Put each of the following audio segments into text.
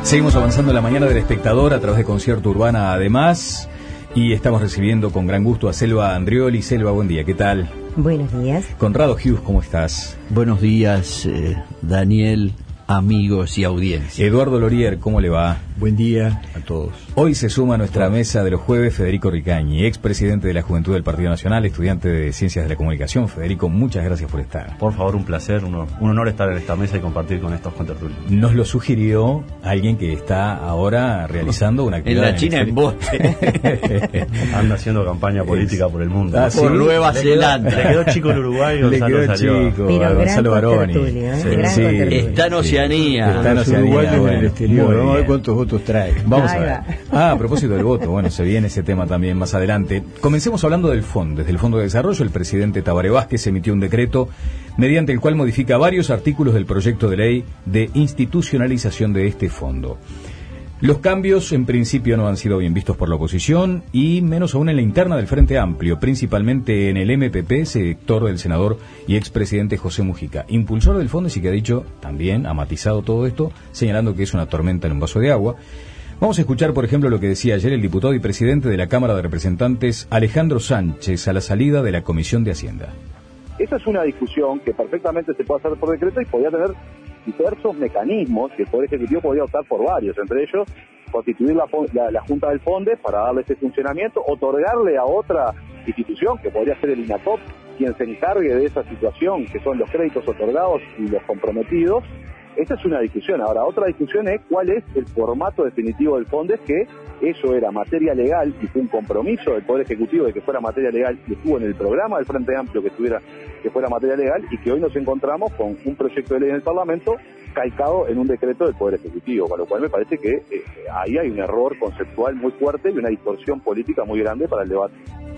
Seguimos avanzando en la mañana del espectador a través de Concierto Urbana además, y estamos recibiendo con gran gusto a Selva Andrioli. Selva, buen día, ¿qué tal? Buenos días. Conrado Hughes, ¿cómo estás? Buenos días, Daniel, amigos y audiencia. Eduardo Lorier, ¿cómo le va? Buen día a todos. Hoy se suma a nuestra mesa de los jueves Federico Ricañi, expresidente de la Juventud del Partido Nacional, estudiante de Ciencias de la Comunicación. Federico, muchas gracias por estar. Por favor, un placer, un honor estar en esta mesa y compartir con estos contertulios. Nos lo sugirió alguien que está ahora realizando una actividad en la China en bote. Anda haciendo campaña política por el mundo. Ah, ¿sí? Por Nueva Zelanda. Le quedó chico el Uruguay, le quedó chico a Gonzalo Baroni. Está en Oceanía. Está en Oceanía. Uruguayo en el exterior. Vamos a ver cuántos votos trae. Vamos a ver. A propósito del voto, bueno, se viene ese tema también más adelante. Comencemos hablando del fondo. Desde el Fondo de Desarrollo, el presidente Tabaré Vázquez emitió un decreto mediante el cual modifica varios artículos del proyecto de ley de institucionalización de este fondo. Los cambios en principio no han sido bien vistos por la oposición y menos aún en la interna del Frente Amplio, principalmente en el MPP, sector del senador y expresidente José Mujica, impulsor del fondo, y que ha dicho también, ha matizado todo esto, señalando que es una tormenta en un vaso de agua. Vamos a escuchar, por ejemplo, lo que decía ayer el diputado y presidente de la Cámara de Representantes, Alejandro Sánchez, a la salida de la Comisión de Hacienda. Esa es una discusión que perfectamente se puede hacer por decreto y podría tener diversos mecanismos, que el Poder Ejecutivo podría optar por varios, entre ellos constituir la Junta del Fonde para darle ese funcionamiento, otorgarle a otra institución, que podría ser el INACOP, quien se encargue de esa situación, que son los créditos otorgados y los comprometidos. Esa es una discusión. Ahora, otra discusión es cuál es el formato definitivo del FONDES, que eso era materia legal y fue un compromiso del Poder Ejecutivo de que fuera materia legal, y estuvo en el programa del Frente Amplio que fuera materia legal, y que hoy nos encontramos con un proyecto de ley en el Parlamento calcado en un decreto del Poder Ejecutivo, con lo cual me parece que ahí hay un error conceptual muy fuerte y una distorsión política muy grande para el debate.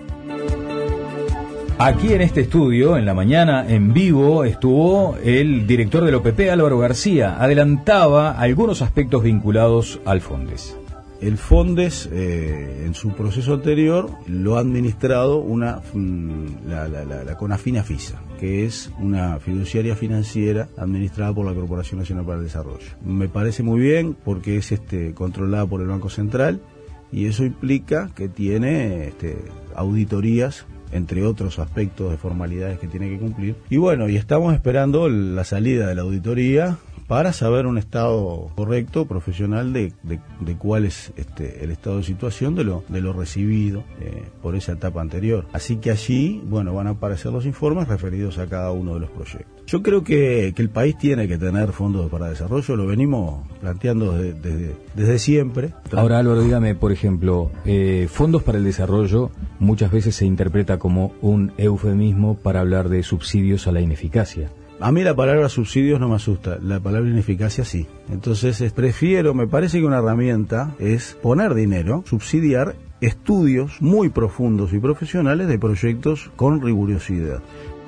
Aquí en este estudio, en la mañana, en vivo, estuvo el director del OPP, Álvaro García. Adelantaba algunos aspectos vinculados al FONDES. El FONDES, en su proceso anterior, lo ha administrado la CONAFINA FISA, que es una fiduciaria financiera administrada por la Corporación Nacional para el Desarrollo. Me parece muy bien porque es controlada por el Banco Central, y eso implica que tiene auditorías, entre otros aspectos de formalidades que tiene que cumplir. Y bueno, y estamos esperando la salida de la auditoría para saber un estado correcto, profesional, de cuál es el estado de situación de lo recibido por esa etapa anterior. Así que allí, bueno, van a aparecer los informes referidos a cada uno de los proyectos. Yo creo que el país tiene que tener fondos para desarrollo, lo venimos planteando desde siempre. Ahora, Álvaro, dígame, por ejemplo, fondos para el desarrollo muchas veces se interpreta como un eufemismo para hablar de subsidios a la ineficacia. A mí la palabra subsidios no me asusta, la palabra ineficacia sí. Entonces me parece que una herramienta es poner dinero, subsidiar estudios muy profundos y profesionales de proyectos con rigurosidad.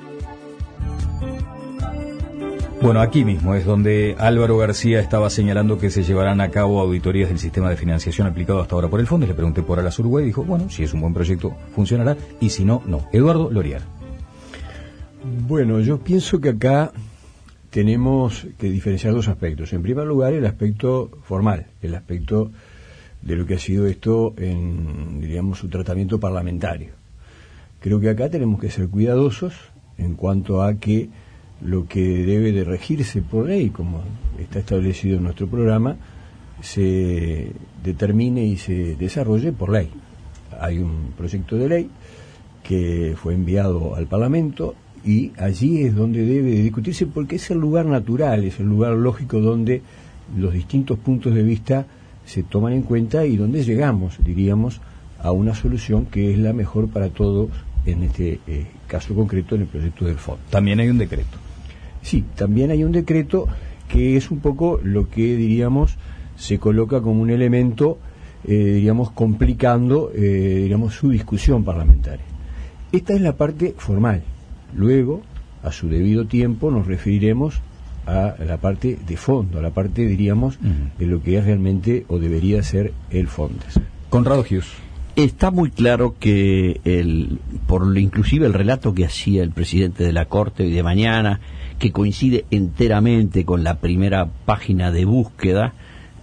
Bueno, aquí mismo es donde Álvaro García estaba señalando que se llevarán a cabo auditorías del sistema de financiación aplicado hasta ahora por el Fondo. Le pregunté por Alas Uruguay y dijo, bueno, si es un buen proyecto funcionará, y si no, no. Eduardo Lorier. Bueno, yo pienso que acá tenemos que diferenciar dos aspectos. En primer lugar, el aspecto formal, el aspecto de lo que ha sido esto en, diríamos, su tratamiento parlamentario. Creo que acá tenemos que ser cuidadosos en cuanto a que lo que debe de regirse por ley, como está establecido en nuestro programa, se determine y se desarrolle por ley. Hay un proyecto de ley que fue enviado al Parlamento, y allí es donde debe de discutirse, porque es el lugar natural, es el lugar lógico donde los distintos puntos de vista se toman en cuenta y donde llegamos, diríamos, a una solución que es la mejor para todos en este caso concreto, en el proyecto del fondo. También hay un decreto. Sí, también hay un decreto que es un poco lo que, diríamos, se coloca como un elemento, diríamos, complicando, diríamos, su discusión parlamentaria. Esta es la parte formal. Luego, a su debido tiempo, nos referiremos a la parte de fondo, a la parte, diríamos, de lo que es realmente o debería ser el FONDES. Conrado Hughes. Está muy claro que inclusive el relato que hacía el presidente de la Corte hoy de mañana, que coincide enteramente con la primera página de búsqueda,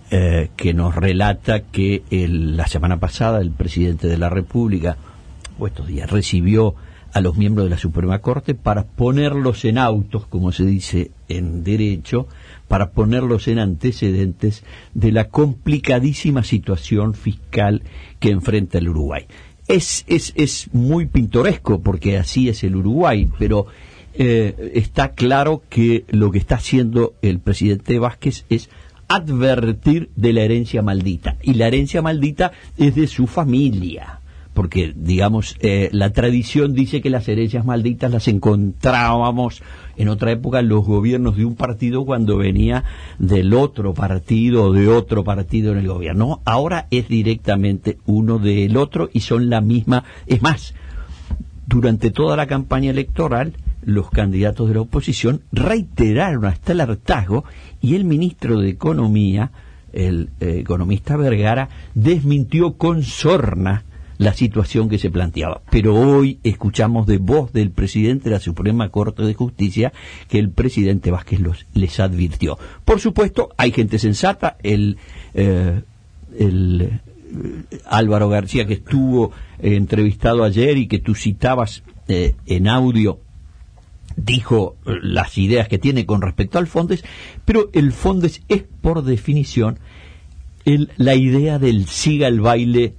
que nos relata que la semana pasada el presidente de la República, o estos días, recibió a los miembros de la Suprema Corte para ponerlos en autos, como se dice en derecho, para ponerlos en antecedentes de la complicadísima situación fiscal que enfrenta el Uruguay. Es muy pintoresco porque así es el Uruguay, pero está claro que lo que está haciendo el presidente Vázquez es advertir de la herencia maldita, y la herencia maldita es de su familia. Porque, digamos, la tradición dice que las herencias malditas las encontrábamos en otra época en los gobiernos de un partido cuando venía del otro partido o de otro partido en el gobierno. Ahora es directamente uno del otro y son la misma. Es más, durante toda la campaña electoral, los candidatos de la oposición reiteraron hasta el hartazgo, y el ministro de Economía, el economista Vergara, desmintió con sorna la situación que se planteaba. Pero hoy escuchamos de voz del presidente de la Suprema Corte de Justicia que el presidente Vázquez les advirtió. Por supuesto, hay gente sensata, el Álvaro García, que estuvo entrevistado ayer y que tú citabas en audio, dijo las ideas que tiene con respecto al Fondes, pero el Fondes es por definición la idea del siga el baile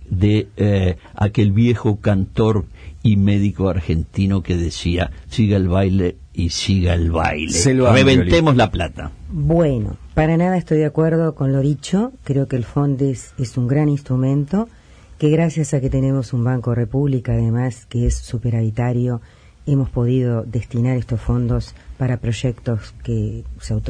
de aquel viejo cantor y médico argentino que decía siga el baile y siga el baile. Reventemos la plata. Bueno, para nada estoy de acuerdo con lo dicho. Creo que el Fondes es un gran instrumento, que gracias a que tenemos un Banco República, además, que es superavitario, hemos podido destinar estos fondos para proyectos que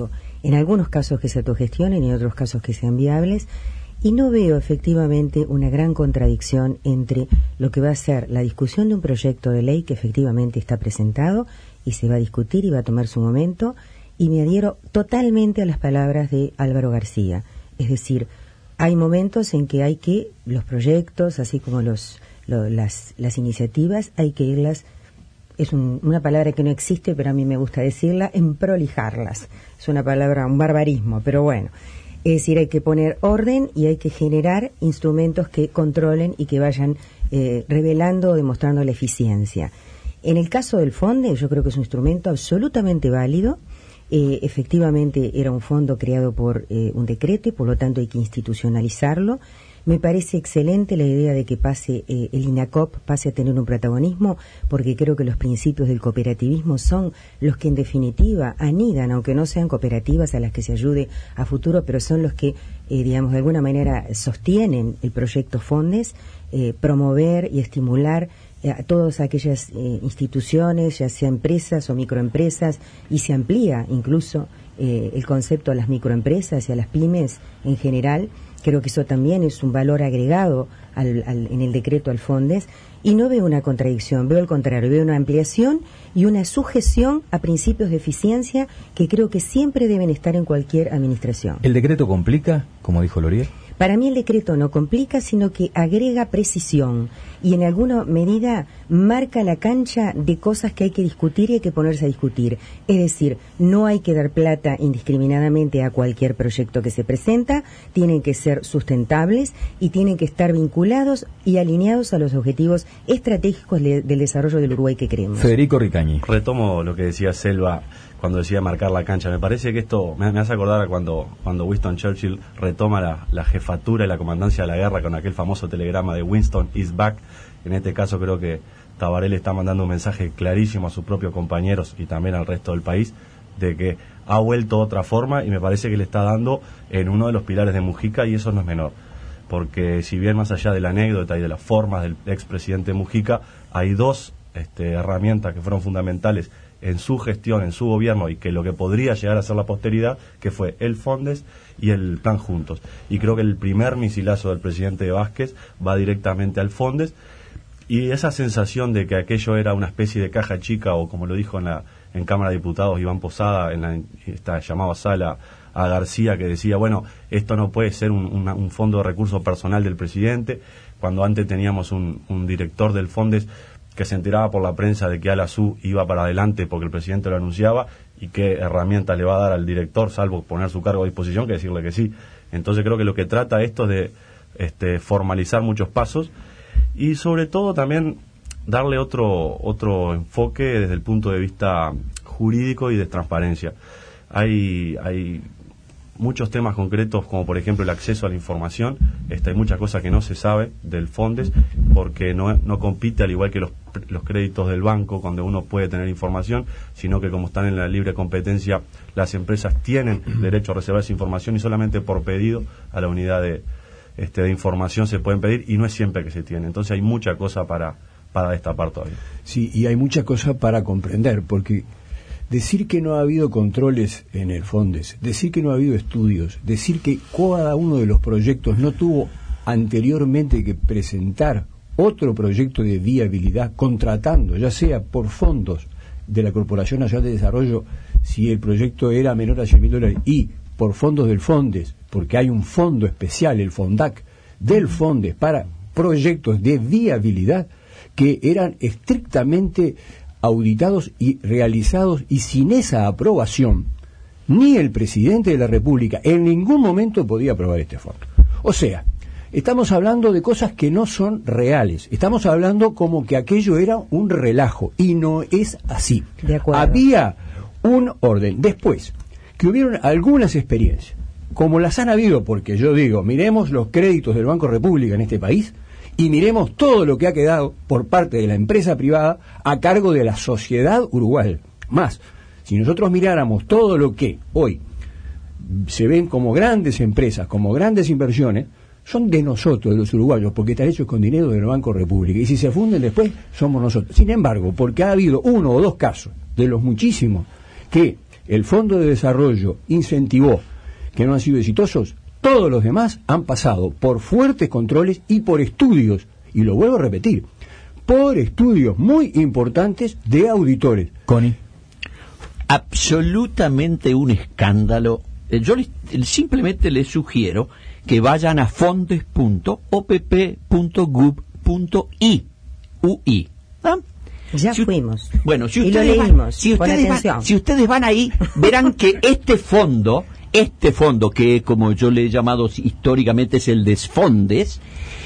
en algunos casos que se autogestionen y en otros casos que sean viables, y no veo efectivamente una gran contradicción entre lo que va a ser la discusión de un proyecto de ley que efectivamente está presentado y se va a discutir y va a tomar su momento, y me adhiero totalmente a las palabras de Álvaro García. Es decir, hay momentos en que hay que, los proyectos, así como las iniciativas, hay que irlas, es una palabra que no existe, pero a mí me gusta decirla, emprolijarlas. Es una palabra, un barbarismo, pero bueno. Es decir, hay que poner orden y hay que generar instrumentos que controlen y que vayan revelando o demostrando la eficiencia. En el caso del Fonde, yo creo que es un instrumento absolutamente válido. Efectivamente, era un fondo creado por un decreto y por lo tanto hay que institucionalizarlo. Me parece excelente la idea de que el INACOP pase a tener un protagonismo, porque creo que los principios del cooperativismo son los que en definitiva anidan, aunque no sean cooperativas a las que se ayude a futuro, pero son los que, digamos, de alguna manera sostienen el proyecto Fondes, promover y estimular a todas aquellas instituciones, ya sea empresas o microempresas, y se amplía incluso el concepto a las microempresas y a las pymes en general. Creo que eso también es un valor agregado en el decreto al Fondes, y no veo una contradicción, veo el contrario, veo una ampliación y una sujeción a principios de eficiencia que creo que siempre deben estar en cualquier administración. ¿El decreto complica, como dijo Lorier? Para mí el decreto no complica, sino que agrega precisión y en alguna medida marca la cancha de cosas que hay que discutir y hay que ponerse a discutir. Es decir, no hay que dar plata indiscriminadamente a cualquier proyecto que se presenta, tienen que ser sustentables y tienen que estar vinculados y alineados a los objetivos estratégicos del desarrollo del Uruguay que queremos. Federico Ricañi. Retomo lo que decía Selva cuando decía marcar la cancha. Me parece que esto me hace acordar a cuando Winston Churchill retoma la jefatura y la comandancia de la guerra con aquel famoso telegrama de Winston is back. En este caso creo que Tabaré le está mandando un mensaje clarísimo a sus propios compañeros y también al resto del país de que ha vuelto otra forma, y me parece que le está dando en uno de los pilares de Mujica, y eso no es menor. Porque si bien más allá de la anécdota y de las formas del expresidente Mujica, hay dos herramientas que fueron fundamentales en su gestión, en su gobierno, y que lo que podría llegar a ser la posteridad, que fue el Fondes y el Plan Juntos. Y creo que el primer misilazo del presidente Vázquez va directamente al Fondes, y esa sensación de que aquello era una especie de caja chica, o como lo dijo en Cámara de Diputados Iván Posada, en esta llamada sala a García, que decía, bueno, esto no puede ser un fondo de recursos personal del presidente, cuando antes teníamos un director del Fondes que se enteraba por la prensa de que Alasú iba para adelante porque el presidente lo anunciaba, y qué herramientas le va a dar al director, salvo poner su cargo a disposición, que decirle que sí. Entonces creo que lo que trata esto es de formalizar muchos pasos y sobre todo también darle otro enfoque desde el punto de vista jurídico y de transparencia. Hay muchos temas concretos, como por ejemplo el acceso a la información. Hay muchas cosas que no se sabe del Fondes, porque no compite al igual que los créditos del banco, donde uno puede tener información, sino que como están en la libre competencia, las empresas tienen derecho a reservar esa información y solamente por pedido a la unidad de información se pueden pedir, y no es siempre que se tiene. Entonces hay mucha cosa para destapar todavía. Sí, y hay mucha cosa para comprender, porque decir que no ha habido controles en el Fondes, decir que no ha habido estudios, decir que cada uno de los proyectos no tuvo anteriormente que presentar otro proyecto de viabilidad contratando, ya sea por fondos de la Corporación Nacional de Desarrollo, si el proyecto era menor a $100.000, y por fondos del Fondes, porque hay un fondo especial, el FONDAC, del Fondes para proyectos de viabilidad que eran estrictamente auditados y realizados, y sin esa aprobación ni el presidente de la República en ningún momento podía aprobar este fondo. O sea, estamos hablando de cosas que no son reales, estamos hablando como que aquello era un relajo, y no es así. De acuerdo. Había un orden. Después, que hubieron algunas experiencias, como las han habido, porque yo digo, miremos los créditos del Banco República en este país, y miremos todo lo que ha quedado por parte de la empresa privada a cargo de la sociedad uruguaya. Más, si nosotros miráramos todo lo que hoy se ven como grandes empresas, como grandes inversiones, son de nosotros, de los uruguayos, porque están hechos con dinero del Banco República, y si se funden después, somos nosotros. Sin embargo, porque ha habido uno o dos casos, de los muchísimos, que el Fondo de Desarrollo incentivó, que no han sido exitosos, todos los demás han pasado por fuertes controles y por estudios, y lo vuelvo a repetir, por estudios muy importantes de auditores. Connie. Absolutamente un escándalo. Yo simplemente les sugiero que vayan a fondes.opp.gub.i. ¿Ah? Ya fuimos. Bueno, si y lo ustedes leímos. si ustedes van ahí, verán que este fondo, que como yo le he llamado históricamente es el Desfondes,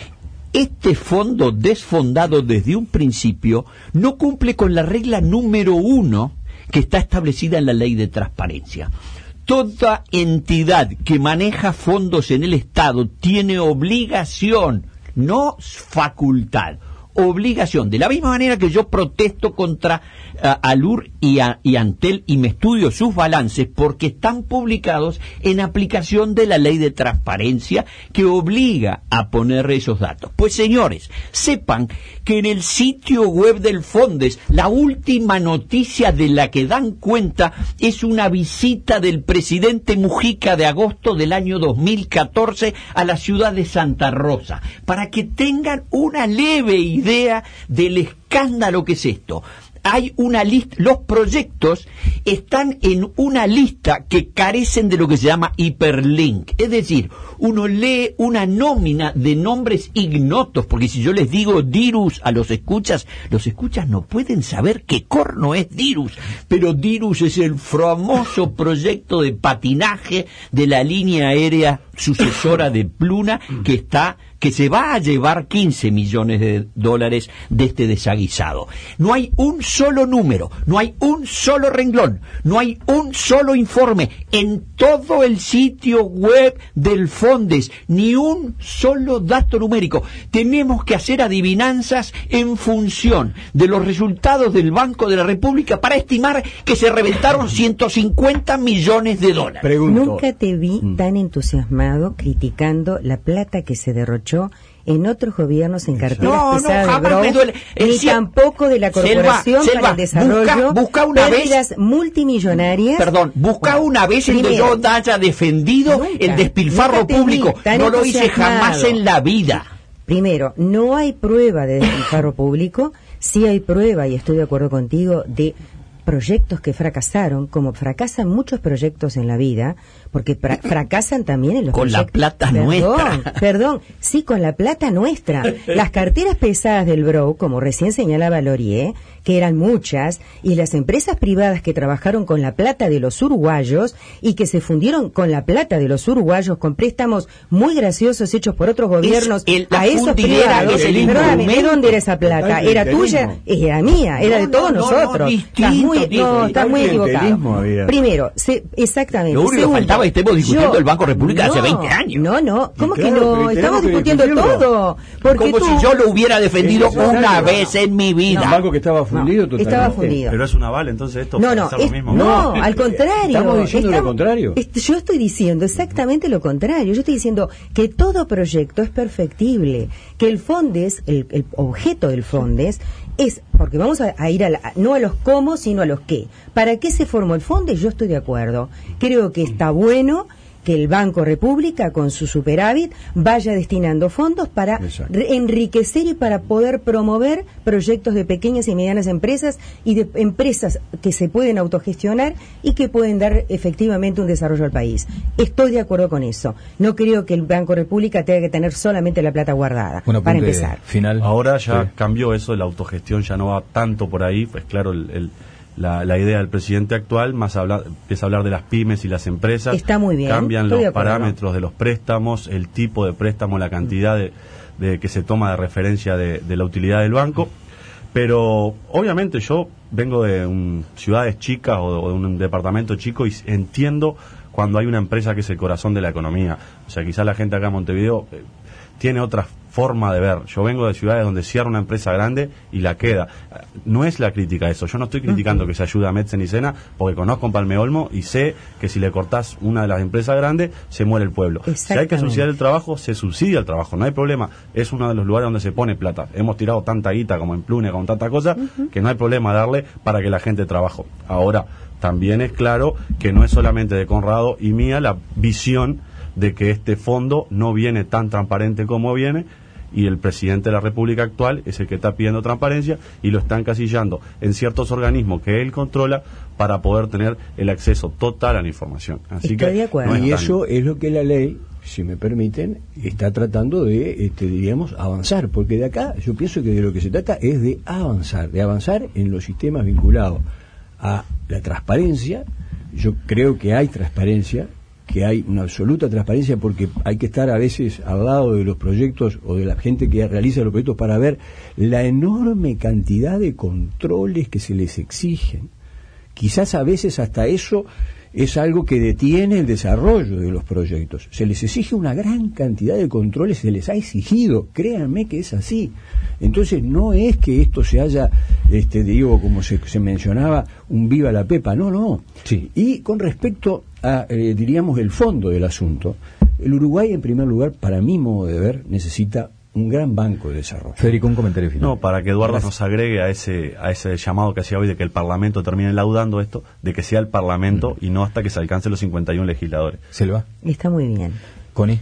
este fondo desfondado desde un principio no cumple con la regla número 1 que está establecida en la Ley de Transparencia. Toda entidad que maneja fondos en el Estado tiene obligación, no facultad, obligación. De la misma manera que yo protesto contra Alur y Antel y me estudio sus balances porque están publicados en aplicación de la Ley de Transparencia que obliga a poner esos datos. Pues señores, sepan que en el sitio web del Fondes la última noticia de la que dan cuenta es una visita del presidente Mujica de agosto del año 2014 a la ciudad de Santa Rosa, para que tengan una leve idea del escándalo que es esto. Hay una lista, los proyectos están en una lista que carecen de lo que se llama hiperlink, es decir, uno lee una nómina de nombres ignotos, porque si yo les digo Dirus a los escuchas no pueden saber qué corno es Dirus, pero Dirus es el famoso proyecto de patinaje de la línea aérea sucesora de Pluna que se va a llevar $15 millones de este desaguisado. No hay un solo número, no hay un solo renglón, no hay un solo informe en todo el sitio web del Fondes, ni un solo dato numérico. Tenemos que hacer adivinanzas en función de los resultados del Banco de la República para estimar que se reventaron $150 millones. Pregunto. Nunca te vi tan entusiasmado criticando la plata que se derrochó en otros gobiernos en carteras pesadas de Growth, ni tampoco de la Corporación para el Desarrollo, busca una pérdidas vez, multimillonarias. Perdón, busca una vez en que yo haya defendido el despilfarro público. No lo hice jamás en la vida. Primero, no hay prueba de despilfarro público, sí hay prueba, y estoy de acuerdo contigo, de proyectos que fracasaron, como fracasan muchos proyectos en la vida, porque fracasan también en los con proyectos. La plata nuestra. Perdón, sí, con la plata nuestra. Las carteras pesadas del Bro, como recién señalaba Laurier, que eran muchas, y las empresas privadas que trabajaron con la plata de los uruguayos y que se fundieron con la plata de los uruguayos con préstamos muy graciosos hechos por otros gobiernos a esos privados. Perdóname, ¿de dónde era esa plata? ¿Era tuya? Era mía, era de todos nosotros. Estás muy equivocado. Primero, exactamente. Lo único que faltaba es que estemos discutiendo el Banco República hace 20 años. No, ¿cómo que no? Estamos discutiendo todo. Porque como si yo lo hubiera defendido una vez en mi vida. Un banco que estaba fundido totalmente. Estaba fundido. Pero es un aval, entonces esto no, puede ser lo mismo. No, al contrario. Estamos diciendo lo contrario. Yo estoy diciendo exactamente lo contrario. Yo estoy diciendo que todo proyecto es perfectible, que el Fondes, el objeto del Fondes es, porque vamos a ir no a los cómo, sino a los qué. ¿Para qué se formó el Fondes? Yo estoy de acuerdo. Creo que está bueno que el Banco República, con su superávit, vaya destinando fondos para enriquecer y para poder promover proyectos de pequeñas y medianas empresas y de empresas que se pueden autogestionar y que pueden dar efectivamente un desarrollo al país. Estoy de acuerdo con eso. No creo que el Banco República tenga que tener solamente la plata guardada, para empezar. Final. Ahora ya cambió eso, la autogestión ya no va tanto por ahí, pues claro, la idea del presidente actual empieza a hablar de las pymes y las empresas. Está muy bien. Cambian los parámetros de los préstamos, el tipo de préstamo, la cantidad de que se toma de referencia de la utilidad del banco. Pero obviamente yo vengo de ciudades chicas o de un departamento chico y entiendo cuando hay una empresa que es el corazón de la economía. O sea, quizás la gente acá en Montevideo tiene otra forma de ver. Yo vengo de ciudades donde cierra una empresa grande y la queda. No es la crítica eso. Yo no estoy criticando que se ayude a Metzen y Sena, porque conozco en Palme Olmo y sé que si le cortás una de las empresas grandes, se muere el pueblo. Si hay que subsidiar el trabajo, se subsidia el trabajo. No hay problema. Es uno de los lugares donde se pone plata. Hemos tirado tanta guita como en Plune, con tanta cosa, que no hay problema darle para que la gente trabaje. Ahora, también es claro que no es solamente de Conrado y mía la visión de que este fondo no viene tan transparente como viene, y el presidente de la República actual es el que está pidiendo transparencia y lo está encasillando en ciertos organismos que él controla para poder tener el acceso total a la información. Así Estoy de acuerdo. Y eso es lo que la ley, si me permiten, está tratando de, diríamos, avanzar, porque de acá yo pienso que de lo que se trata es de avanzar en los sistemas vinculados a la transparencia. Yo creo que hay transparencia, que hay una absoluta transparencia, porque hay que estar a veces al lado de los proyectos o de la gente que realiza los proyectos para ver la enorme cantidad de controles que se les exigen. Quizás a veces hasta eso es algo que detiene el desarrollo de los proyectos. Se les exige una gran cantidad de controles, se les ha exigido, créanme que es así. Entonces no es que esto se haya, como se mencionaba, un viva la pepa, no. Sí. Y con respecto a, diríamos, el fondo del asunto, el Uruguay, en primer lugar, para mi modo de ver, necesita un gran banco de desarrollo. Federico, un comentario final. No, para que Eduardo nos agregue a ese llamado que hacía hoy de que el Parlamento termine laudando esto, de que sea el Parlamento y no hasta que se alcancen los 51 legisladores. Selva. Está muy bien. Connie.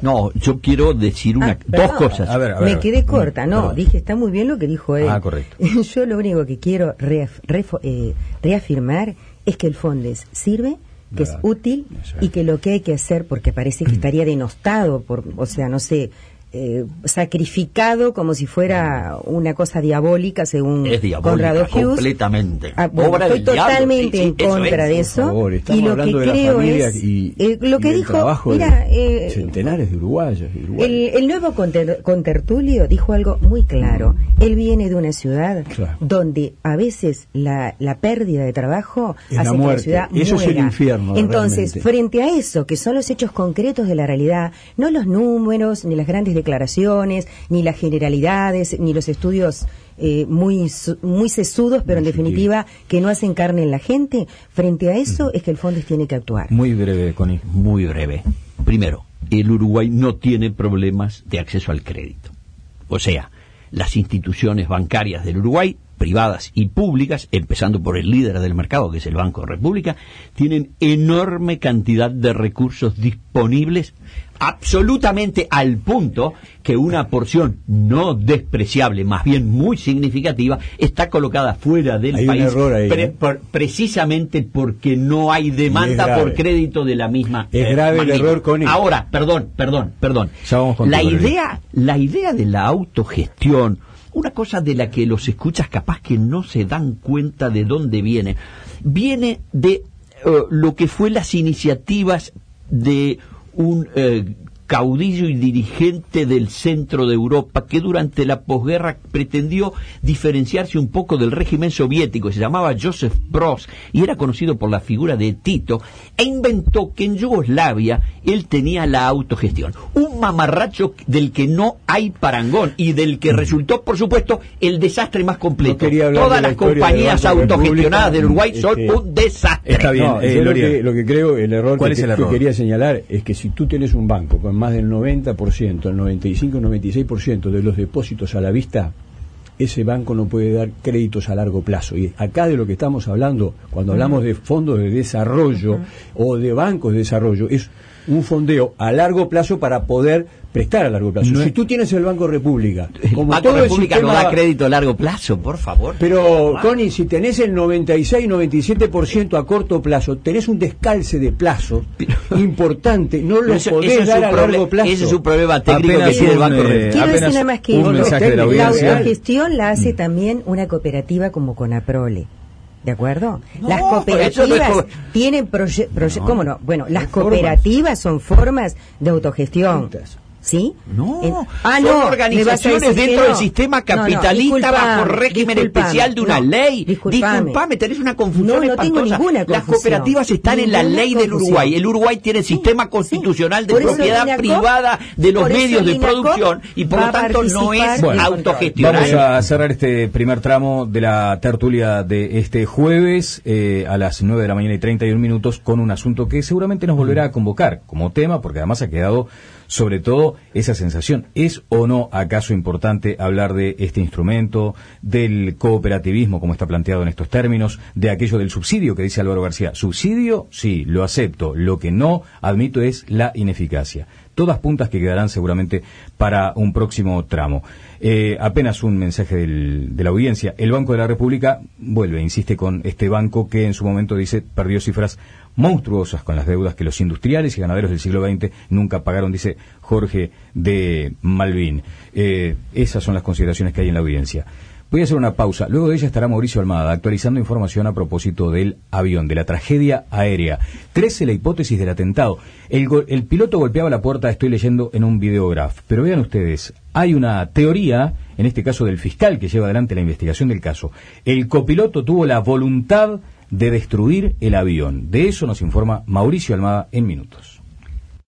Yo quiero decir dos cosas. A ver, me quedé corta, dije, está muy bien lo que dijo él. Correcto. Yo lo único que quiero reafirmar es que el Fondes sirve, que es útil y que lo que hay que hacer, porque parece que estaría denostado sacrificado como si fuera una cosa diabólica, según Conrado Hughes. Completamente. Estoy totalmente en contra de eso. Favor, y lo que creo es lo que dijo, mira, centenares de uruguayos. El nuevo contertulio dijo algo muy claro. Él viene de una ciudad donde a veces la pérdida de trabajo hace que la ciudad muera. Eso es el infierno. Entonces, frente a eso, que son los hechos concretos de la realidad, no los números, ni las grandes declaraciones, ni las generalidades, ni los estudios muy sesudos, pero en definitiva que no hacen carne en la gente, frente a eso es que el Fondes tiene que actuar. Muy breve, Connie. Muy breve. Primero, el Uruguay no tiene problemas de acceso al crédito. O sea, las instituciones bancarias del Uruguay privadas y públicas, empezando por el líder del mercado, que es el Banco República, tienen enorme cantidad de recursos disponibles, absolutamente al punto que una porción no despreciable, más bien muy significativa, está colocada fuera del hay país, un error ahí, precisamente porque no hay demanda por crédito de la misma. Es grave magnitud. el error con Ahora, perdón. Ya vamos con La idea de la autogestión, una cosa de la que los escuchas capaz que no se dan cuenta de dónde viene de lo que fue las iniciativas de un caudillo y dirigente del centro de Europa que durante la posguerra pretendió diferenciarse un poco del régimen soviético. Se llamaba Joseph Broz y era conocido por la figura de Tito, e inventó que en Yugoslavia él tenía la autogestión, un mamarracho del que no hay parangón y del que resultó, por supuesto, el desastre más completo. Todas las compañías autogestionadas del Uruguay son un desastre. Está bien, Lo que creo, el error ¿Cuál es el error? que quería señalar es que si tú tienes un banco con más del 90%, el 95, 96% de los depósitos a la vista, ese banco no puede dar créditos a largo plazo. Y acá de lo que estamos hablando, cuando hablamos de fondos de desarrollo o de bancos de desarrollo, es un fondeo a largo plazo para poder prestar a largo plazo. Si tú tienes el Banco República, como Banco todo República el sistema, no da crédito a largo plazo, por favor. pero, Connie, si tenés el 96-97% a corto plazo, tenés un descalce de plazo importante, no lo podés dar a largo plazo. Ese es un problema técnico Apenas que tiene el Banco un, República. Quiero decir nada más que un mensaje de la la audiencia. autogestión la hace también una cooperativa como Conaprole. ¿De acuerdo? No, Las eso cooperativas no es tienen ¿cómo no? Bueno, las cooperativas son formas de autogestión. ¿Sí? No, son organizaciones dentro del sistema capitalista bajo régimen especial de una ley. Disculpame, tenés una confusión no tengo espantosa. ninguna Las confusión. cooperativas están en la ley del Uruguay. El Uruguay tiene sistema constitucional de propiedad privada de los medios de producción y por lo tanto no es autogestional. Vamos a cerrar este primer tramo de la tertulia de este jueves a las 9 de la mañana y 31 minutos con un asunto que seguramente nos volverá a convocar como tema, porque además ha quedado sobre todo esa sensación. ¿Es o no acaso importante hablar de este instrumento, del cooperativismo como está planteado en estos términos, de aquello del subsidio que dice Álvaro García? Subsidio, sí, lo acepto. Lo que no admito es la ineficacia. Todas puntas que quedarán seguramente para un próximo tramo. Apenas un mensaje de la audiencia. El Banco de la República insiste con este banco que en su momento dice perdió cifras monstruosas con las deudas que los industriales y ganaderos del siglo XX nunca pagaron, dice Jorge de Malvin. Esas son las consideraciones que hay en la audiencia. Voy a hacer una pausa. Luego de ella estará Mauricio Almada actualizando información a propósito del avión, de la tragedia aérea. Crece la hipótesis del atentado. El piloto golpeaba la puerta, estoy leyendo en un videograph. Pero vean ustedes, hay una teoría, en este caso del fiscal que lleva adelante la investigación del caso. El copiloto tuvo la voluntad de destruir el avión. De eso nos informa Mauricio Almada en minutos.